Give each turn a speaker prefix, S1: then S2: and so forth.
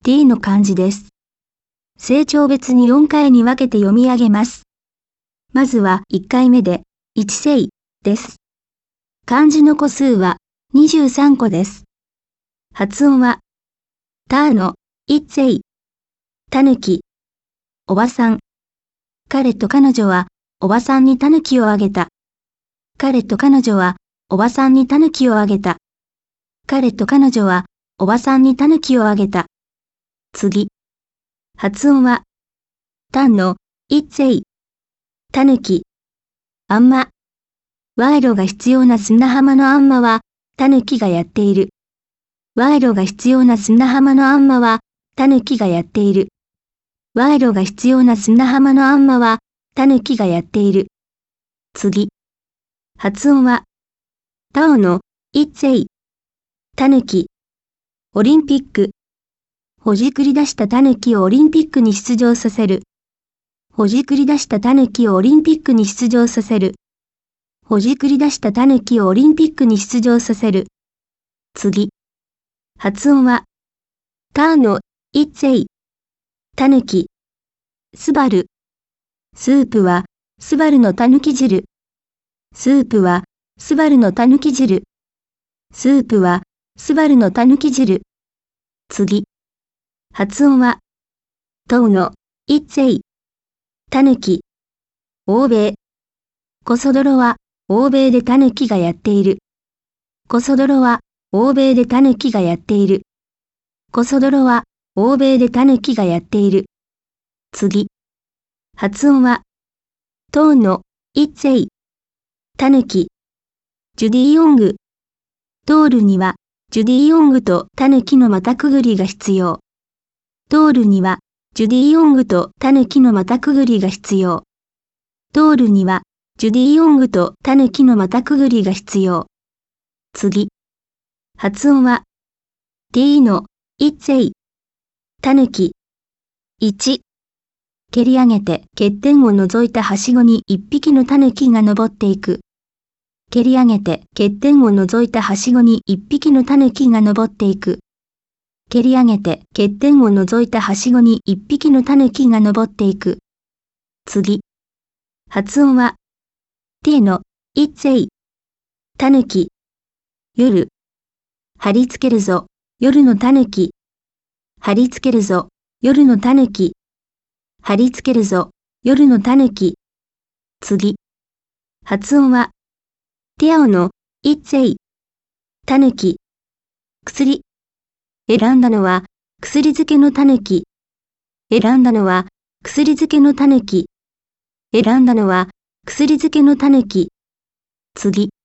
S1: t の漢字です。成長別に4回に分けて読み上げます。まずは1回目で、一世です。漢字の個数は23個です。発音は、たの一世。たぬき。おばさん。彼と彼女は、おばさんにたぬきをあげた。彼と彼女は、おばさんにたぬきをあげた。彼と彼女は、おばさんにたぬきをあげた。次。発音は、たの一世。たぬき。あんま。賄賂が必要な砂浜のあんまは、たぬきがやっている。賄賂が必要な砂浜のあんまは、たぬきがやっている。賄賂が必要な砂浜のあんまは、たぬきがやっている。次。発音は、たおの一世。たぬき。オリンピック。ほじくり出したたぬきをオリンピックに出場させる。ほじくり出したたぬきをオリンピックに出場させる。ほじくり出したたぬきをオリンピックに出場させる。次。発音は、たの一世。たぬき。すばる。スープは、すばるのたぬき汁。スープは、すばるのたぬき汁。スープは、すばるのたぬき汁。次。発音は、との一世。たぬき。欧米。こそ泥は、欧米でたぬきがやっている。こそ泥は、欧米でたぬきがやっている。こそ泥は、欧米でたぬきがやっている。次。発音は、との一世。たぬき。ジュディ・ヨング。通るには、ジュディ・ヨングとたぬきの股くぐりが必要。通るには、ジュディ・ヨングとたぬきの股くぐりが必要。通るには、ジュディ・ヨングとたぬきの股くぐりが必要。次。発音は、t の一世。たぬき。1。蹴り上げて欠点を除いたはしごに一匹のたぬきが登っていく。蹴り上げて欠点を除いたはしごに一匹のたぬきが登っていく。蹴り上げて欠点を除いたはしごに一匹のたぬきが登っていく。次。発音は、t の一世。たぬき。夜。貼り付けるぞ、夜のたぬき。貼り付けるぞ、夜のたぬき。貼り付けるぞ、夜のたぬき。次。発音は、ティアオの一世。たぬき。薬。選んだのは、薬漬けのたぬき。選んだのは、薬漬けのたぬき。選んだのは、薬漬けのたぬき。次。